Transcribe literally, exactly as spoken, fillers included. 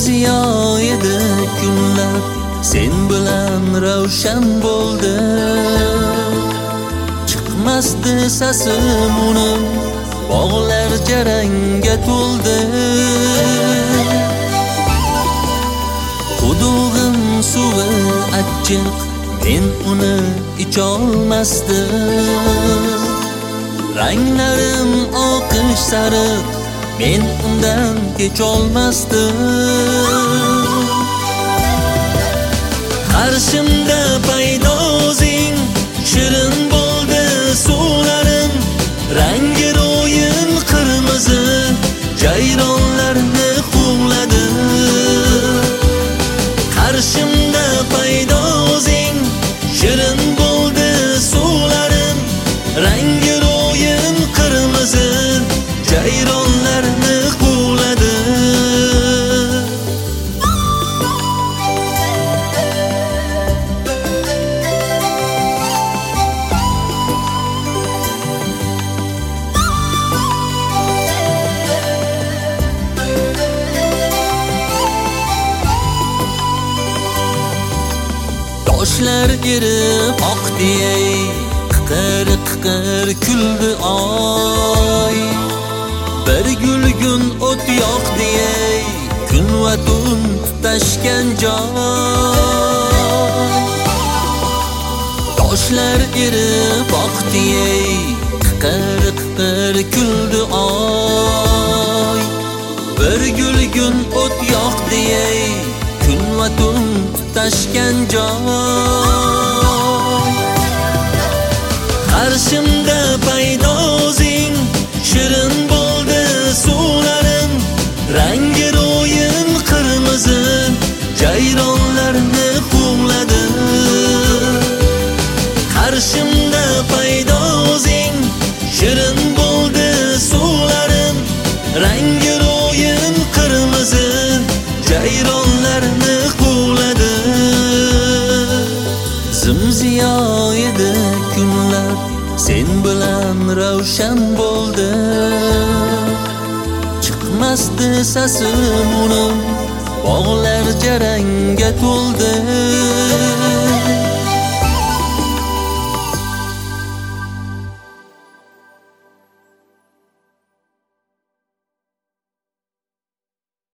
Zimziyo edi kunlar, sen bilan ravshan bo'ldi. Chiqmasdi sasim unim, bog'lar jarangga to'ldi. Qudug'im suvi achchiq, men uni icholmasdim. Ranglarim oqish sariq, men undan kecholmasdim. Qarshimda paydo o'zing, shirin bo'ldi suvlarim. Rangi ro'yin qirmizi, jayronlarni quvladi. Qarshimda paydo o'zing, shirin bo'ldi suvlarim. Rangi ro'yin qirmizi, jayronlarni quvladi. Toshlar erib oqdiyey, qiqir-qiqir kuldi oy. Bir gulgun o't yoqdiyey, kun va tun tutashgan joy. Toshlar erib oqdiyey, qiqir-qiqir kuldi oy. Bir gulgun o't yoqdiyey, kun va tun tutashgan joy. Qarshimda paydo o'zing, shirin bo'ldi suvlarim. Rangi ro'yin qirmizi, jayronlarni quvladi. Qarshimda paydo o'zing, shirin bo'ldi suvlarim. Rangi ro'yin qirmizi, jayronlarni quvladi. Zimziyo edi kunlar, sen bilan ravshan bo'ldi. Chiqmasdi sasim unim, bog'lar jarangga to'ldi.